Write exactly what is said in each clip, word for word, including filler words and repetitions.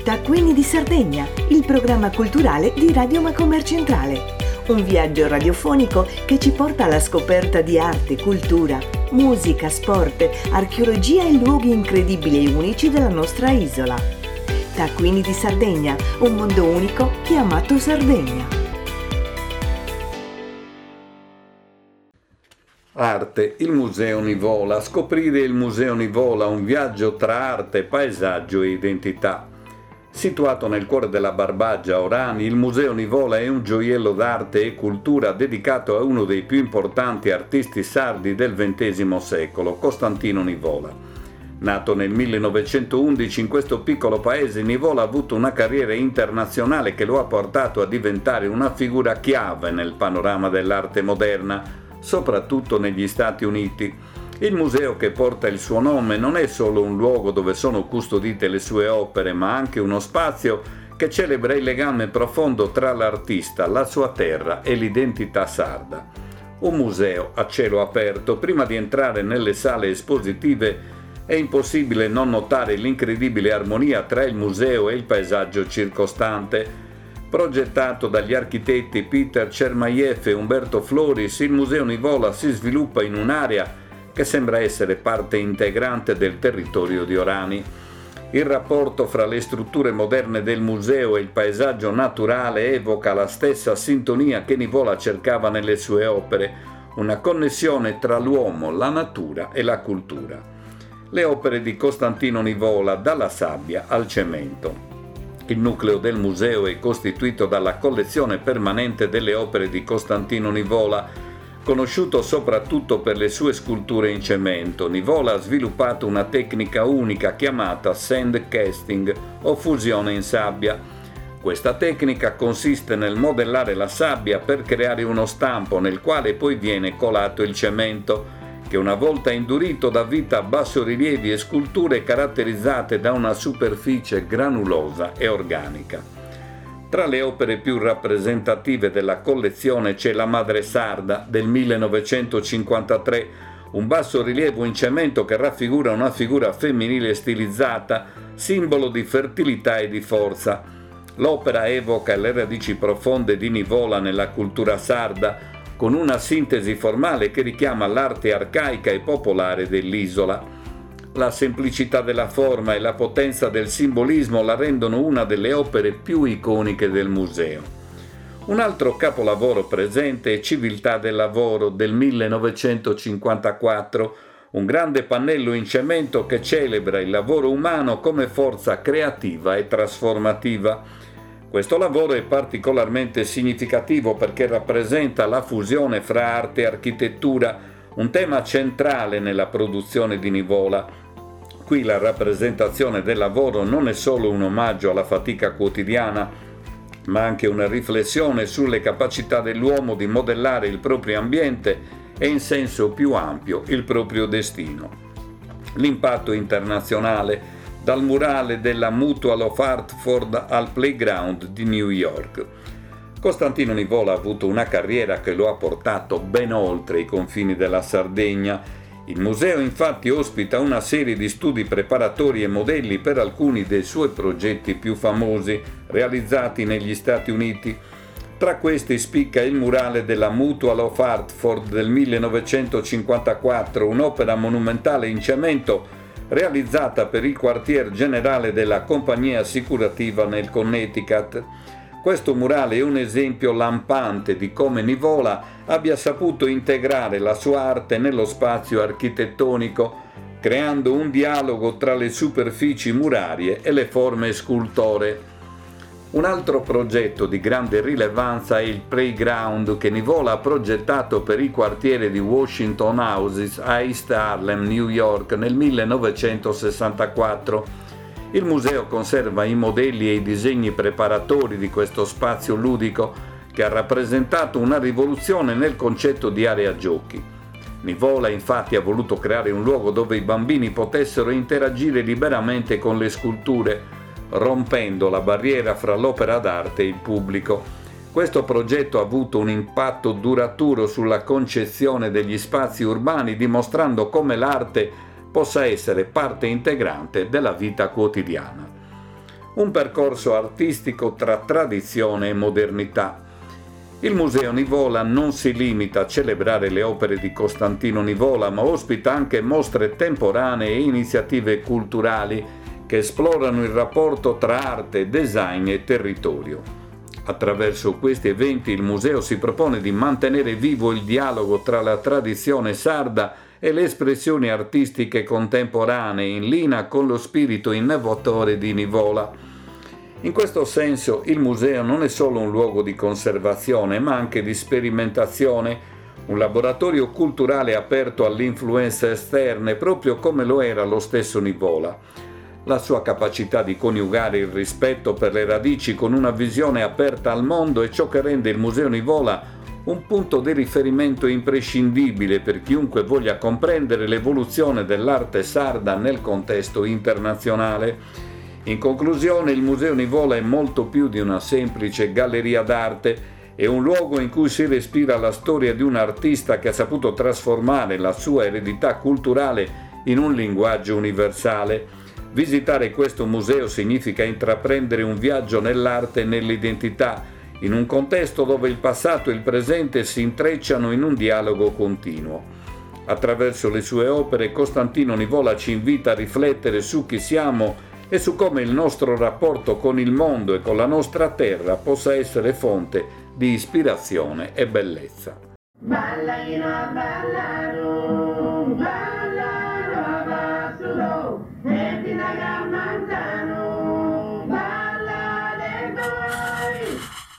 Taccuini di Sardegna, il programma culturale di Radio Macomer Centrale. Un viaggio radiofonico che ci porta alla scoperta di arte, cultura, musica, sport, archeologia e luoghi incredibili e unici della nostra isola. Taccuini di Sardegna, un mondo unico chiamato Sardegna. Arte, il Museo Nivola. Scoprire il Museo Nivola, un viaggio tra arte, paesaggio e identità. Situato nel cuore della Barbagia, Orani, il Museo Nivola è un gioiello d'arte e cultura dedicato a uno dei più importanti artisti sardi del ventesimo secolo, Costantino Nivola. Nato nel millenovecentoundici in questo piccolo paese, Nivola ha avuto una carriera internazionale che lo ha portato a diventare una figura chiave nel panorama dell'arte moderna, soprattutto negli Stati Uniti. Il museo che porta il suo nome non è solo un luogo dove sono custodite le sue opere, ma anche uno spazio che celebra il legame profondo tra l'artista, la sua terra e l'identità sarda. Un museo a cielo aperto. Prima di entrare nelle sale espositive è impossibile non notare l'incredibile armonia tra il museo e il paesaggio circostante. Progettato dagli architetti Peter Chermayeff e Umberto Floris, il Museo Nivola si sviluppa in un'area che sembra essere parte integrante del territorio di Orani. Il rapporto fra le strutture moderne del museo e il paesaggio naturale evoca la stessa sintonia che Nivola cercava nelle sue opere, una connessione tra l'uomo, la natura e la cultura. Le opere di Costantino Nivola, dalla sabbia al cemento. Il nucleo del museo è costituito dalla collezione permanente delle opere di Costantino Nivola, conosciuto soprattutto per le sue sculture in cemento. Nivola ha sviluppato una tecnica unica chiamata sand casting o fusione in sabbia. Questa tecnica consiste nel modellare la sabbia per creare uno stampo nel quale poi viene colato il cemento, che una volta indurito dà vita a bassorilievi e sculture caratterizzate da una superficie granulosa e organica. Tra le opere più rappresentative della collezione c'è La Madre Sarda del millenovecentocinquantatré, un bassorilievo in cemento che raffigura una figura femminile stilizzata, simbolo di fertilità e di forza. L'opera evoca le radici profonde di Nivola nella cultura sarda, con una sintesi formale che richiama l'arte arcaica e popolare dell'isola. La semplicità della forma e la potenza del simbolismo la rendono una delle opere più iconiche del museo. Un altro capolavoro presente è Civiltà del lavoro del millenovecentocinquantaquattro, un grande pannello in cemento che celebra il lavoro umano come forza creativa e trasformativa. Questo lavoro è particolarmente significativo perché rappresenta la fusione fra arte e architettura, un tema centrale nella produzione di Nivola. Qui la rappresentazione del lavoro non è solo un omaggio alla fatica quotidiana, ma anche una riflessione sulle capacità dell'uomo di modellare il proprio ambiente e in senso più ampio il proprio destino. L'impatto internazionale, dal murale della Mutual of Hartford al Playground di New York. Costantino Nivola ha avuto una carriera che lo ha portato ben oltre i confini della Sardegna. Il museo infatti ospita una serie di studi preparatori e modelli per alcuni dei suoi progetti più famosi, realizzati negli Stati Uniti. Tra questi spicca il murale della Mutual of Hartford del millenovecentocinquantaquattro, un'opera monumentale in cemento realizzata per il quartier generale della compagnia assicurativa nel Connecticut. Questo murale è un esempio lampante di come Nivola abbia saputo integrare la sua arte nello spazio architettonico, creando un dialogo tra le superfici murarie e le forme scultoree. Un altro progetto di grande rilevanza è il Playground che Nivola ha progettato per il quartiere di Washington Houses a East Harlem, New York, nel millenovecentosessantaquattro. Il museo conserva i modelli e i disegni preparatori di questo spazio ludico che ha rappresentato una rivoluzione nel concetto di area giochi. Nivola infatti ha voluto creare un luogo dove i bambini potessero interagire liberamente con le sculture, rompendo la barriera fra l'opera d'arte e il pubblico. Questo progetto ha avuto un impatto duraturo sulla concezione degli spazi urbani, dimostrando come l'arte possa essere parte integrante della vita quotidiana. un percorso artistico tra tradizione e modernità. Il Museo Nivola non si limita a celebrare le opere di Costantino Nivola, ma ospita anche mostre temporanee e iniziative culturali che esplorano il rapporto tra arte, design e territorio. Attraverso questi eventi il museo si propone di mantenere vivo il dialogo tra la tradizione sarda e le espressioni artistiche contemporanee, in linea con lo spirito innovatore di Nivola. In questo senso il museo non è solo un luogo di conservazione, ma anche di sperimentazione, un laboratorio culturale aperto alle influenze esterne, proprio come lo era lo stesso Nivola. La sua capacità di coniugare il rispetto per le radici con una visione aperta al mondo è ciò che rende il Museo Nivola un punto di riferimento imprescindibile per chiunque voglia comprendere l'evoluzione dell'arte sarda nel contesto internazionale. In conclusione, il Museo Nivola è molto più di una semplice galleria d'arte, è un luogo in cui si respira la storia di un artista che ha saputo trasformare la sua eredità culturale in un linguaggio universale. Visitare questo museo significa intraprendere un viaggio nell'arte e nell'identità, in un contesto dove il passato e il presente si intrecciano in un dialogo continuo. Attraverso le sue opere, Costantino Nivola ci invita a riflettere su chi siamo e su come il nostro rapporto con il mondo e con la nostra terra possa essere fonte di ispirazione e bellezza. Ballino, ballano, ballano, abbassulo, e pinaga manzano, balla de noi.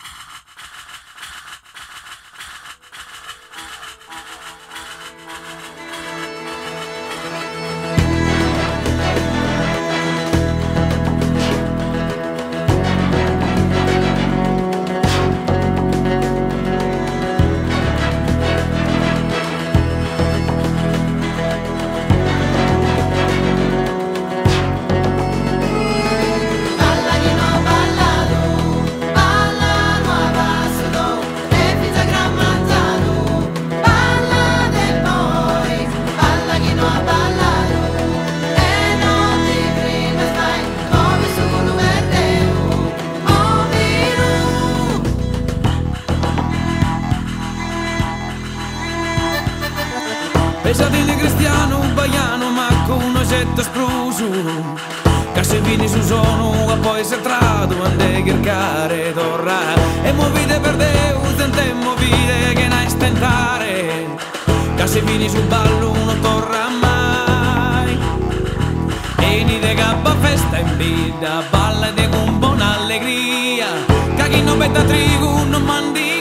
Pesadine cristiano, baiano, ma con una setta spruso, che se vini su sono, e poi si trado, ande a cercare torra, e movite per Deus, tante movite che non stentare, che se vini su ballo non torra mai, e ni de gabba festa in vita, balla de con buona allegria, che chi non petta trigo non mandiga.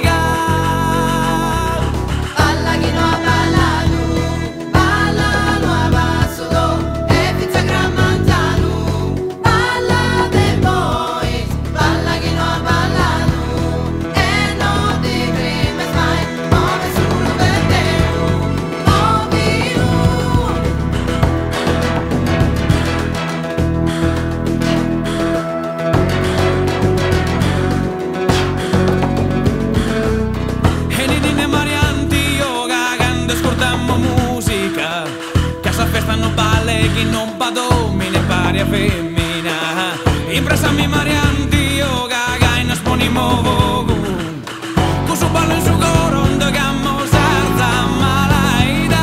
Femmina, impressami marianti, io caga in esponimo vogu, con su ballo in su coro, un gammo sarza malaida.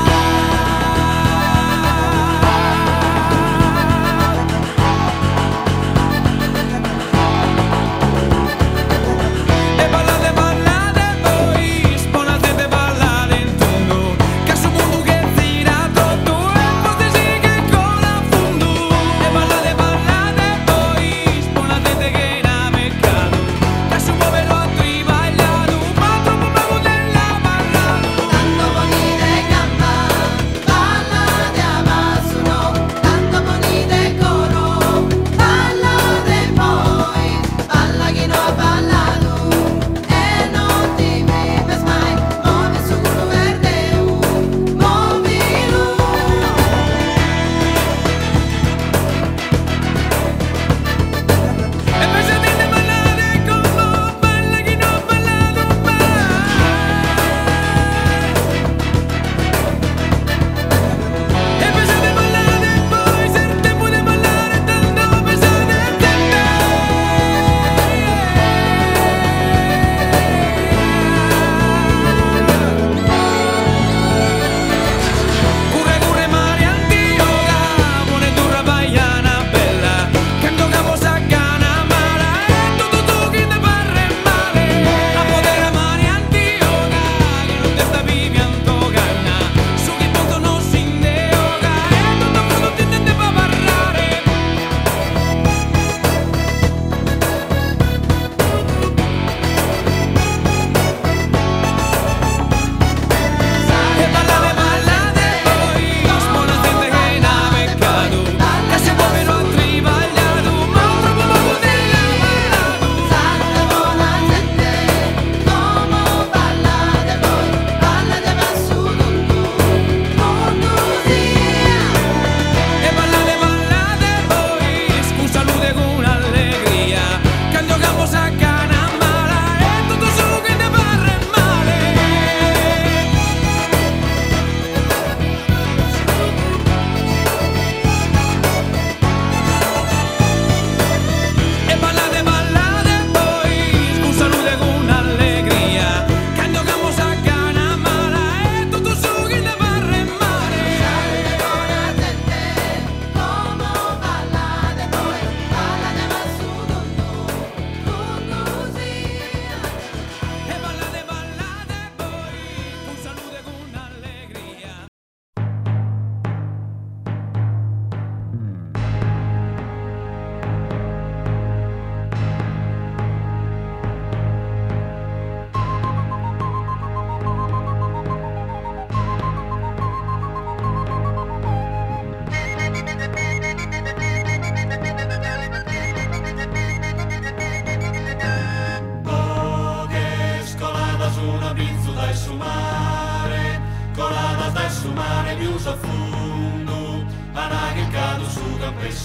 E ballate, ballate, poi sponate, ballate in tungo, che su mondo che zira tutto, e potete sì che cola fondo. Ballate, ballate, poi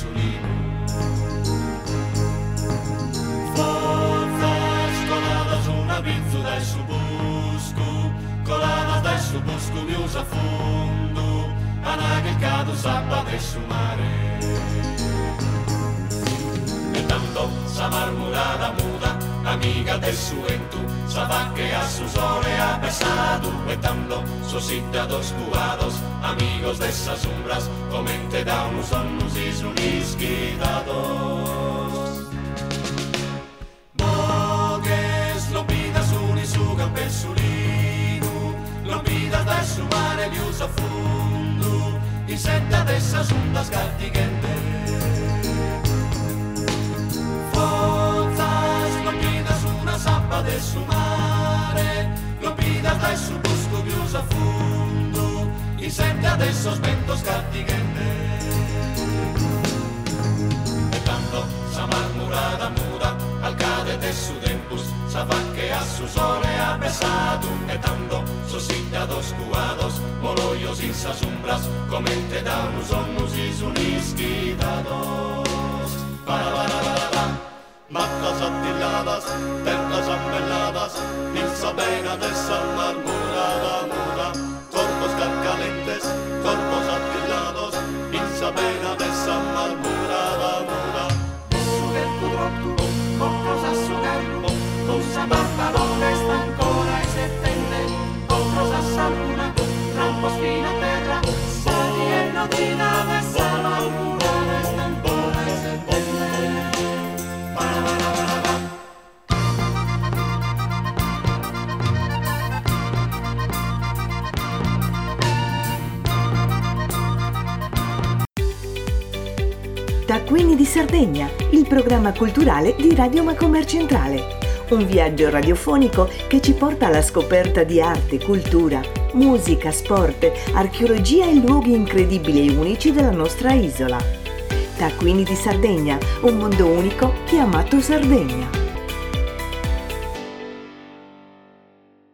Pessolino. Forza scolata su una pizza dai su busco, colana dai su busco mi usa fondo, ana che cado sabato e su mare. E tanto sa marmurata muda, amica del suentu, sa va che a su sole ha pesado, e tanto so dos cubados, amigos de esas sombras, comente da unos sonnos y su nisquitados. Bogues lo pidas un y su campessolino, lo pidas da su mare vius a fondo, y senta de esas ondas cartigente. Forzas, lo pidas una zappa de su mare, lo pidas da su busco vius a fondo, y senta de esos ventos cartigente. E tanto sa marmurada muda, al cade de su tempus, sa va que a su sole ha pesado, e tanto sosita dos cubados, molollos y sas umbras, comente da unos onus y su nisquitados. Para, para, para, para. Matas atilladas, terras ambelladas, in sabena de sal marmorada muda, corpos carcalentes, corpos atillados, in sabena de sal marmorada muda. Su del pudrotto, corpos a sugarro, con sa barba donde está ancora e se tende, corpos a saluna, rampos fina terra, sali e nodina de sal marmorada está ancora e se tende. Taccuini di Sardegna, il programma culturale di Radio Macomer Centrale. Un viaggio radiofonico che ci porta alla scoperta di arte, cultura, musica, sport, archeologia e luoghi incredibili e unici della nostra isola. Taccuini di Sardegna, un mondo unico chiamato Sardegna.